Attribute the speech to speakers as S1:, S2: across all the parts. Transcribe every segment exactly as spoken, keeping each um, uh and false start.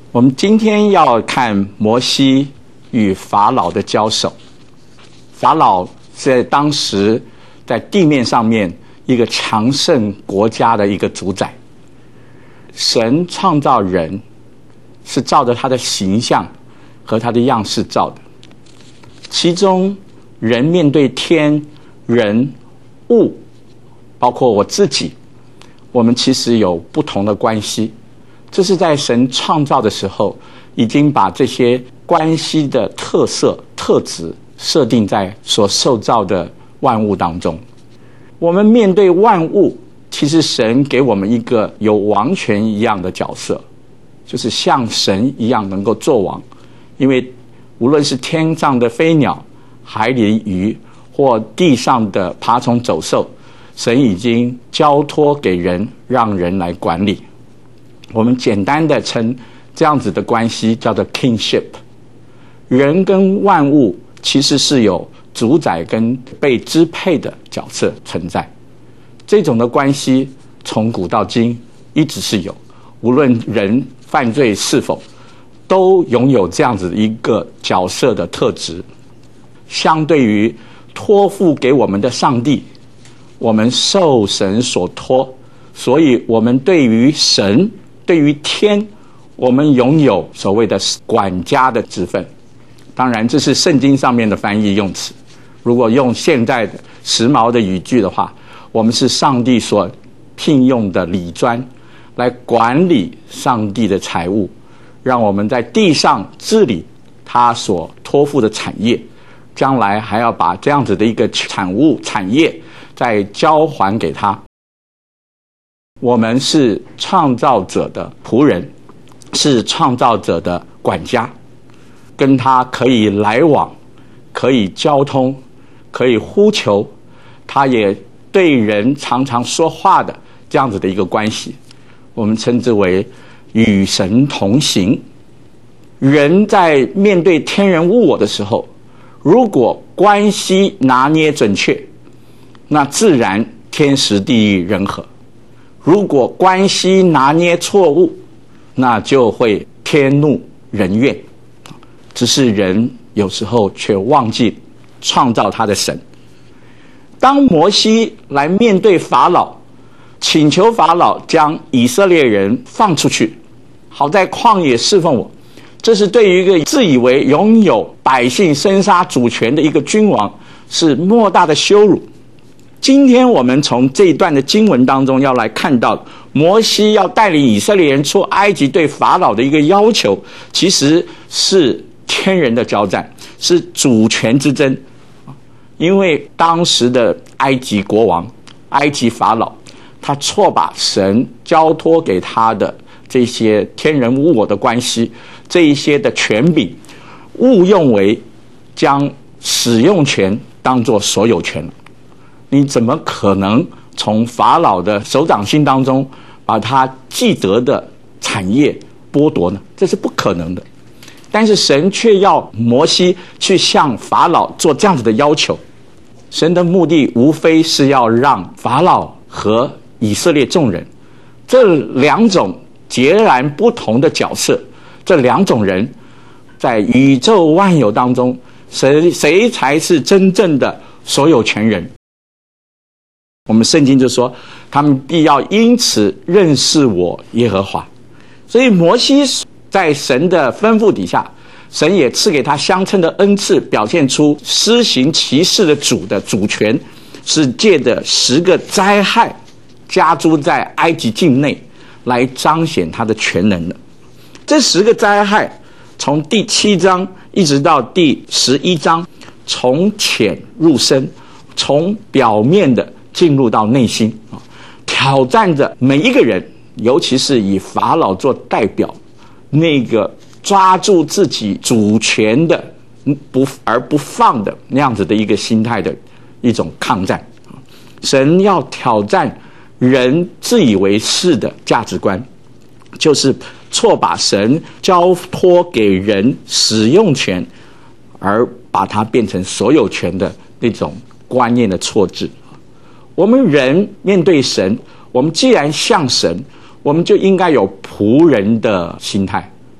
S1: 我们今天要看摩西与法老的交手。法老是在当时在地面上面一个强盛国家的一个主宰。神创造人是照着他的形象和他的样式造的，其中人面对天、人、物，包括我自己，我们其实有不同的关系。这是在神创造的时候已经把这些关系的特色特质设定在所受造的万物当中。我们面对万物，其实神给我们一个有王权一样的角色，就是像神一样能够作王。因为无论是天上的飞鸟、海里的鱼或地上的爬虫走兽，神已经交托给人，让人来管理。我们简单的称这样子的关系叫做 kingship。 人跟万物其实是有主宰跟被支配的角色存在，这种的关系从古到今一直是有，无论人犯罪是否，都拥有这样子一个角色的特质。相对于托付给我们的上帝，我们受神所托，所以我们对于神、对于天，我们拥有所谓的管家的职分。当然这是圣经上面的翻译用词，如果用现在的时髦的语句的话，我们是上帝所聘用的理专，来管理上帝的财物，让我们在地上治理他所托付的产业，将来还要把这样子的一个产物产业再交还给他。我们是创造者的仆人，是创造者的管家，跟他可以来往，可以交通，可以呼求，他也对人常常说话的这样子的一个关系，我们称之为与神同行。人在面对天人物我的时候，如果关系拿捏准确，那自然天时地利人和；如果关系拿捏错误，那就会天怒人怨。只是人有时候却忘记创造他的神。当摩西来面对法老，请求法老将以色列人放出去，好在旷野侍奉我，这是对于一个自以为拥有百姓生杀主权的一个君王是莫大的羞辱。今天我们从这一段的经文当中要来看到，摩西要带领以色列人出埃及对法老的一个要求，其实是天人的交战，是主权之争。因为当时的埃及国王、埃及法老，他错把神交托给他的这些天人无我的关系，这一些的权柄，误用为将使用权当作所有权。你怎么可能从法老的手掌心当中把他既得的产业剥夺呢？这是不可能的。但是神却要摩西去向法老做这样子的要求。神的目的无非是要让法老和以色列众人这两种截然不同的角色，这两种人在宇宙万有当中，谁谁才是真正的所有权人？我们圣经就说，他们必要因此认识我耶和华。所以摩西在神的吩咐底下，神也赐给他相称的恩赐，表现出施行其事的主的主权，是借着十个灾害加诸在埃及境内来彰显他的全能的。这十个灾害从第七章一直到第十一章，从浅入深，从表面的进入到内心，挑战着每一个人，尤其是以法老做代表，那个抓住自己主权的不而不放的那样子的一个心态的一种抗战。神要挑战人自以为是的价值观，就是错把神交托给人使用权，而把它变成所有权的那种观念的错置。我们人面对神，我们既然像神，我们就应该有仆人的心态，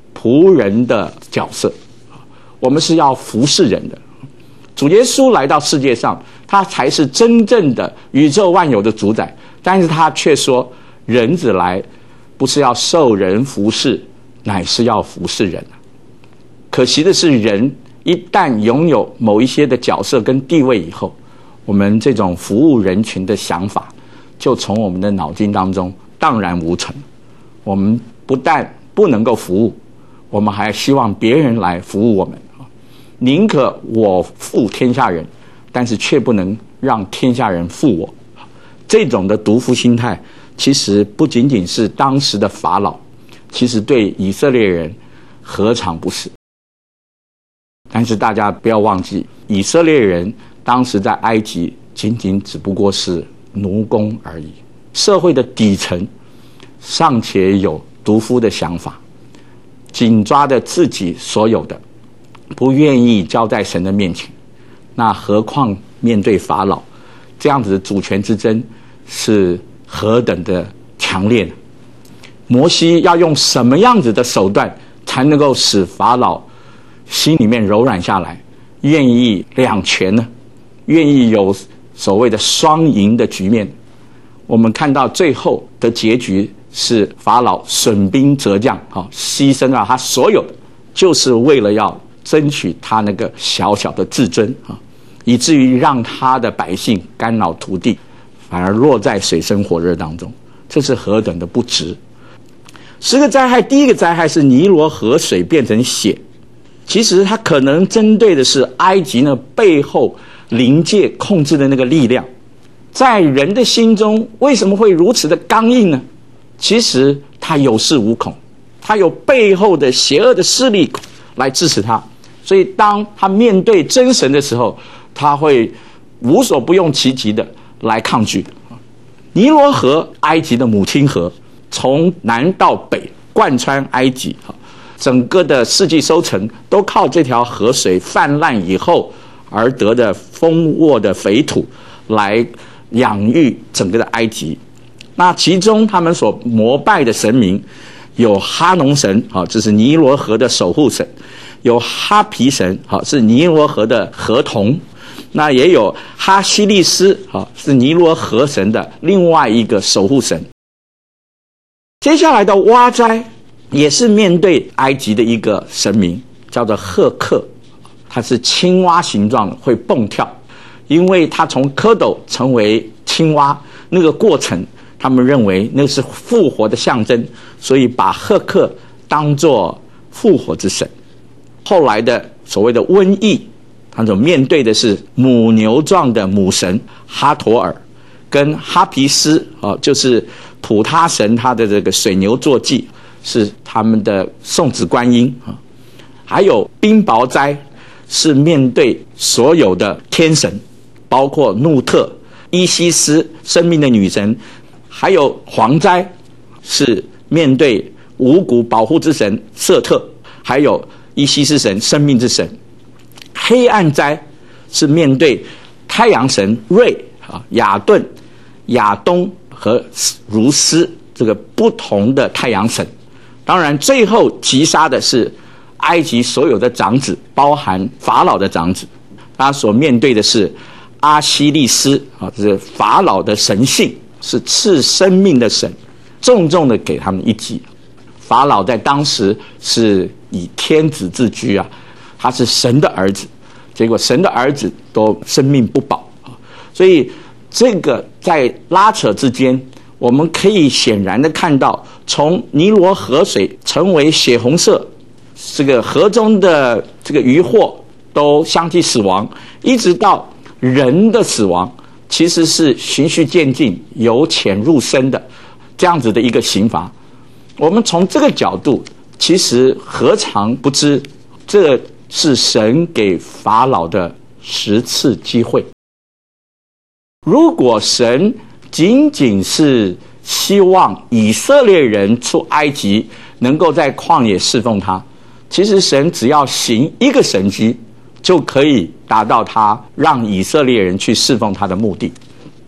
S1: 仆人的角色，我们是要服侍人的。主耶稣来到世界上，他才是真正的宇宙万有的主宰，但是他却说，人子来不是要受人服侍，乃是要服侍人。可惜的是，人一旦拥有某一些的角色跟地位以后，我们这种服务人群的想法就从我们的脑筋当中荡然无存。我们不但不能够服务，我们还希望别人来服务我们，宁可我服天下人，但是却不能让天下人服我。这种的独夫心态，其实不仅仅是当时的法老，其实对以色列人何尝不是？但是大家不要忘记，以色列人当时在埃及仅仅只不过是奴工而已，社会的底层尚且有独夫的想法，紧抓着自己所有的，不愿意交在神的面前，那何况面对法老这样子的主权之争是何等的强烈呢？摩西要用什么样子的手段才能够使法老心里面柔软下来，愿意两全呢？愿意有所谓的双赢的局面？我们看到最后的结局是法老损兵折将，牺牲了他所有的，就是为了要争取他那个小小的自尊，以至于让他的百姓肝脑涂地，反而落在水深火热当中。这是何等的不值！十个灾害，第一个灾害是尼罗河水变成血，其实它可能针对的是埃及呢背后灵界控制的那个力量。在人的心中为什么会如此的刚硬呢？其实他有恃无恐，他有背后的邪恶的势力来支持他，所以当他面对真神的时候，他会无所不用其极的来抗拒。尼罗河，埃及的母亲河，从南到北贯穿埃及，整个的世纪收成都靠这条河水泛滥以后而得的丰沃的肥土来养育整个的埃及。那其中他们所膜拜的神明有哈农神，这是尼罗河的守护神；有哈皮神，是尼罗河的河童；那也有哈西利斯，是尼罗河神的另外一个守护神。接下来的蛙灾也是面对埃及的一个神明，叫做赫克，它是青蛙形状的，会蹦跳，因为它从蝌蚪成为青蛙那个过程，他们认为那是复活的象征，所以把赫克当作复活之神。后来的所谓的瘟疫，他所面对的是母牛状的母神哈陀尔，跟哈皮斯，就是普他神他的这个水牛坐骑，是他们的送子观音。还有冰雹灾，是面对所有的天神，包括怒特、伊西斯生命的女神，还有蝗灾，是面对五谷保护之神瑟特，还有伊西斯神生命之神。黑暗灾是面对太阳神瑞、亚顿、亚东和如斯这个不同的太阳神。当然最后击杀的是埃及所有的长子，包含法老的长子，他所面对的是阿西利斯，这是法老的神性，是赐生命的神，重重的给他们一击。法老在当时是以天子自居啊，他是神的儿子，结果神的儿子都生命不保，所以这个在拉扯之间，我们可以显然的看到，从尼罗河水成为血红色，这个河中的这个渔获都相继死亡，一直到人的死亡，其实是循序渐进，由浅入深的这样子的一个刑罚。我们从这个角度，其实何尝不知这是神给法老的十次机会。如果神仅仅是希望以色列人出埃及能够在旷野侍奉他，其实神只要行一个神迹，就可以达到他让以色列人去侍奉他的目的。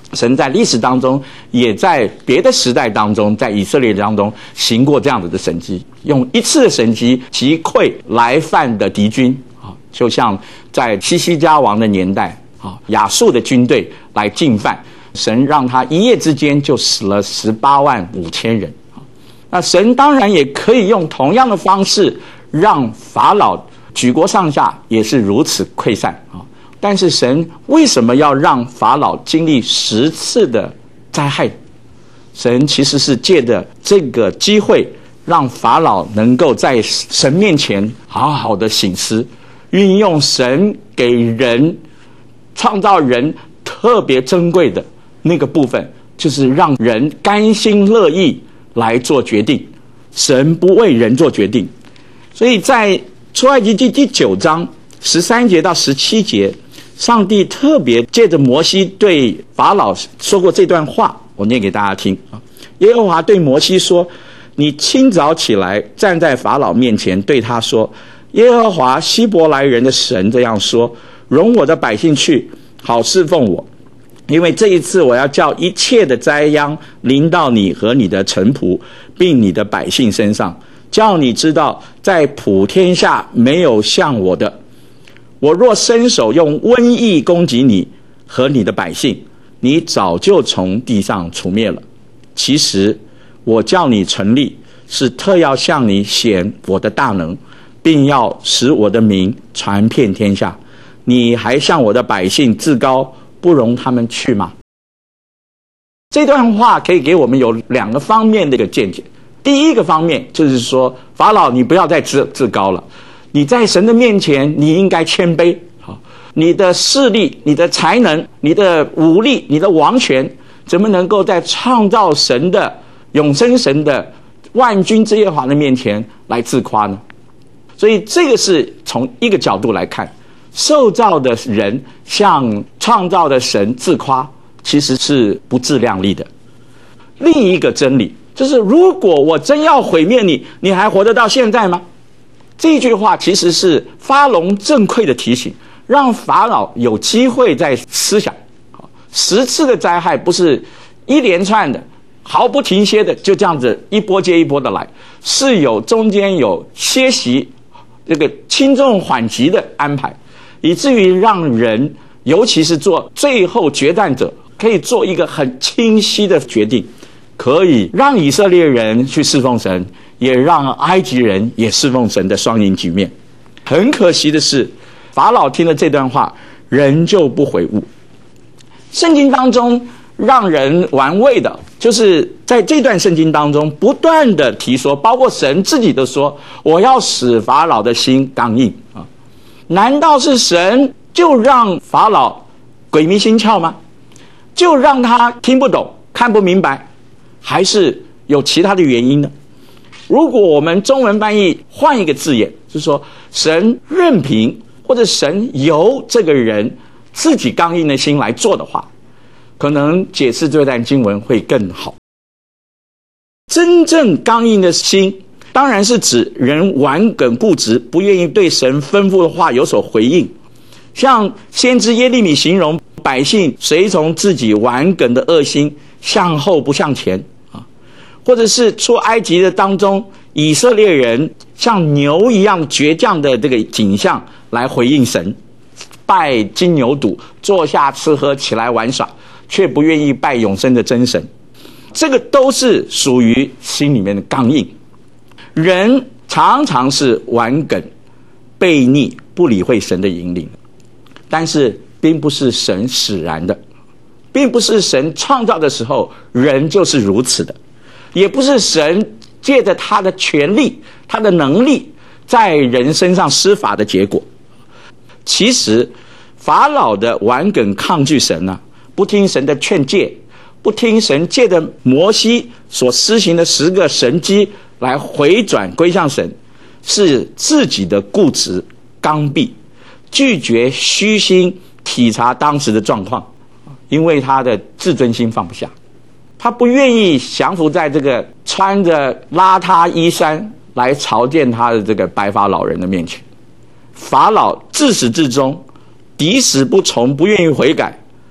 S1: 神在历史当中，也在别的时代当中，在以色列当中行过这样子的神迹，用一次的神迹击溃来犯的敌军啊，就像在西西家王的年代啊，亚述的军队来进犯，神让他一夜之间就死了十八万五千人啊。那神当然也可以用同样的方式，让法老举国上下也是如此溃散啊。但是神为什么要让法老经历十次的灾害？神其实是借着这个机会，让法老能够在神面前好好的省思，运用神给人创造人特别珍贵的那个部分，就是让人甘心乐意来做决定。神不为人做决定，所以在出埃及记第九章十三节到十七节，上帝特别借着摩西对法老说过这段话，我念给大家听。耶和华对摩西说：你清早起来，站在法老面前，对他说：耶和华希伯来人的神这样说，容我的百姓去，好侍奉我，因为这一次我要叫一切的灾殃临到你和你的臣仆并你的百姓身上，叫你知道在普天下没有像我的。我若伸手用瘟疫攻击你和你的百姓，你早就从地上除灭了。其实我叫你成立，是特要向你显我的大能，并要使我的名传遍天下。你还向我的百姓自高，不容他们去吗？这段话可以给我们有两个方面的一个见解。第一个方面就是说，法老你不要再自自高了，你在神的面前你应该谦卑。好，你的势力、你的才能、你的武力、你的王权，怎么能够在创造神的永生神的万军之耶和华的面前来自夸呢？所以这个是从一个角度来看，受造的人向创造的神自夸，其实是不自量力的。另一个真理就是，如果我真要毁灭你，你还活得到现在吗？这句话其实是发聋正聩的提醒，让法老有机会在思想。十次的灾害不是一连串的毫不停歇的就这样子一波接一波的来，是有中间有歇息，这个轻重缓急的安排，以至于让人尤其是做最后决战者可以做一个很清晰的决定，可以让以色列人去侍奉神，也让埃及人也侍奉神的双赢局面。很可惜的是，法老听了这段话仍旧不悔悟。圣经当中让人玩味的就是在这段圣经当中不断的提说，包括神自己都说，我要使法老的心刚硬啊！难道是神就让法老鬼迷心窍吗？就让他听不懂看不明白，还是有其他的原因呢？如果我们中文翻译换一个字眼，就是说神任凭或者神由这个人自己刚硬的心来做的话，可能解释这段经文会更好。真正刚硬的心当然是指人顽梗固执，不愿意对神吩咐的话有所回应，像先知耶利米形容百姓随从自己顽梗的恶心，向后不向前啊，或者是出埃及的当中，以色列人像牛一样倔强的这个景象来回应神，拜金牛犊，坐下吃喝，起来玩耍，却不愿意拜永生的真神。这个都是属于心里面的刚硬。人常常是顽梗悖逆，不理会神的引领，但是并不是神使然的，并不是神创造的时候人就是如此的，也不是神借着他的权力他的能力在人身上施法的结果。其实法老的顽梗抗拒神啊，不听神的劝诫，不听神借着摩西所施行的十个神迹来回转归向神，是自己的固执刚愎，拒绝虚心体察当时的状况，因为他的自尊心放不下，他不愿意降服在这个穿着邋遢衣衫来朝见他的这个白发老人的面前。法老自始至终敌死不从，不愿意悔改，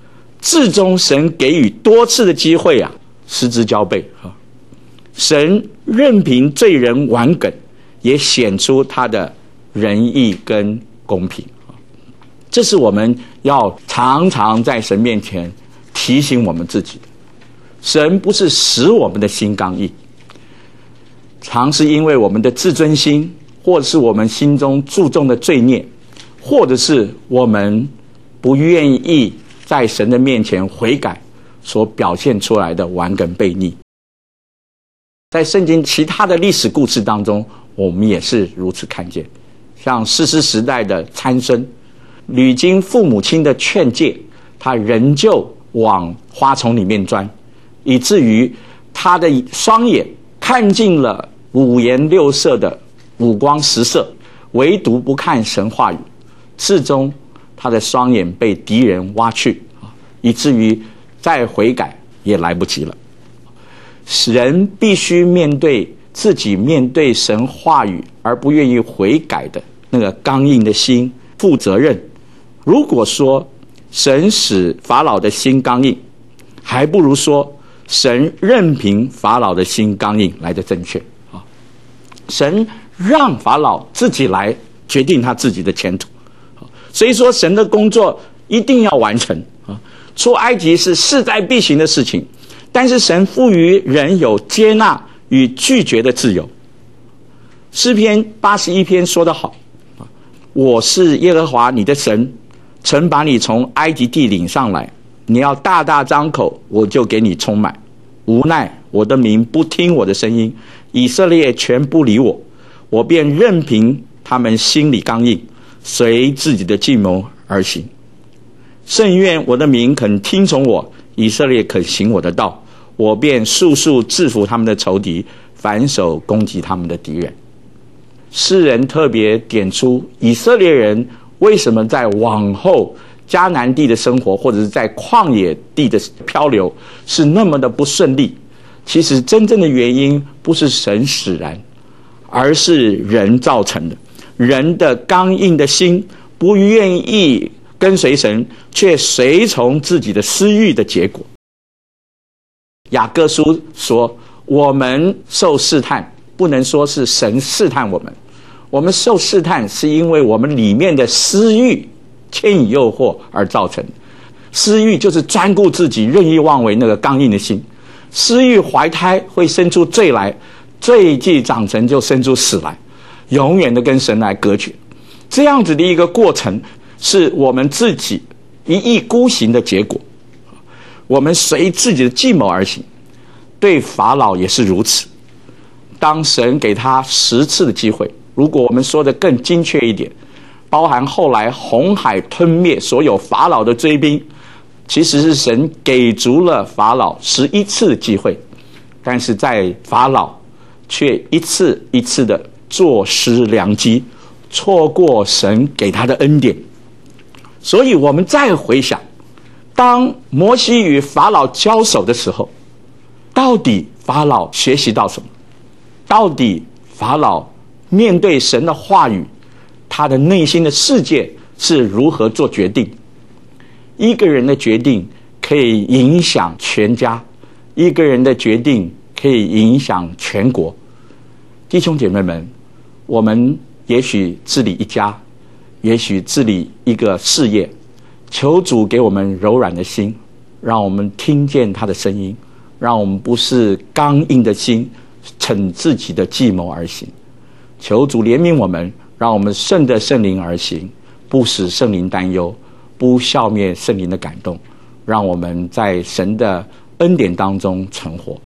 S1: 至终神给予多次的机会啊，失之交臂啊。神任凭罪人顽梗，也显出他的仁义跟公平。这是我们要常常在神面前提醒我们自己的。神不是使我们的心刚硬，常是因为我们的自尊心，或者是我们心中注重的罪孽，或者是我们不愿意在神的面前悔改所表现出来的顽梗悖逆。在圣经其他的历史故事当中，我们也是如此看见。像士师时代的参孙，屡经父母亲的劝诫，他仍旧往花丛里面钻，以至于他的双眼看尽了五颜六色的五光十色，唯独不看神话语，至终他的双眼被敌人挖去，以至于再悔改也来不及了。人必须面对自己面对神话语而不愿意悔改的那个刚硬的心负责任。如果说神使法老的心刚硬，还不如说神任凭法老的心刚硬来的正确。神让法老自己来决定他自己的前途，所以说神的工作一定要完成。出埃及是势在必行的事情，但是神赋予人有接纳与拒绝的自由。诗篇八十一篇说得好，我是耶和华你的神，曾把你从埃及地领上来，你要大大张口，我就给你充满。无奈我的民不听我的声音，以色列全不理我，我便任凭他们心里刚硬，随自己的计谋而行。甚愿我的民肯听从我，以色列肯行我的道，我便速速制服他们的仇敌，反手攻击他们的敌人。诗人特别点出以色列人为什么在往后迦南地的生活，或者是在旷野地的漂流是那么的不顺利。其实真正的原因不是神使然，而是人造成的。人的刚硬的心，不愿意跟随神，却随从自己的私欲的结果。雅各书说，我们受试探，不能说是神试探我们，我们受试探是因为我们里面的私欲牵引诱惑而造成的。私欲就是专顾自己、任意妄为那个刚硬的心。私欲怀胎会生出罪来，罪既长成就生出死来，永远的跟神来隔绝。这样子的一个过程，是我们自己一意孤行的结果。我们随自己的计谋而行。对法老也是如此。当神给他十次的机会，如果我们说的更精确一点，包含后来红海吞灭所有法老的追兵，其实是神给足了法老十一次的机会，但是在法老却一次一次的坐失良机，错过神给他的恩典。所以我们再回想，当摩西与法老交手的时候，到底法老学习到什么？到底法老面对神的话语，他的内心的世界是如何做决定？一个人的决定可以影响全家，一个人的决定可以影响全国。弟兄姐妹们，我们也许治理一家，也许治理一个事业，求主给我们柔软的心，让我们听见他的声音，让我们不是刚硬的心逞自己的计谋而行。求主怜悯我们，让我们顺着圣灵而行，不使圣灵担忧，不消灭圣灵的感动，让我们在神的恩典当中存活。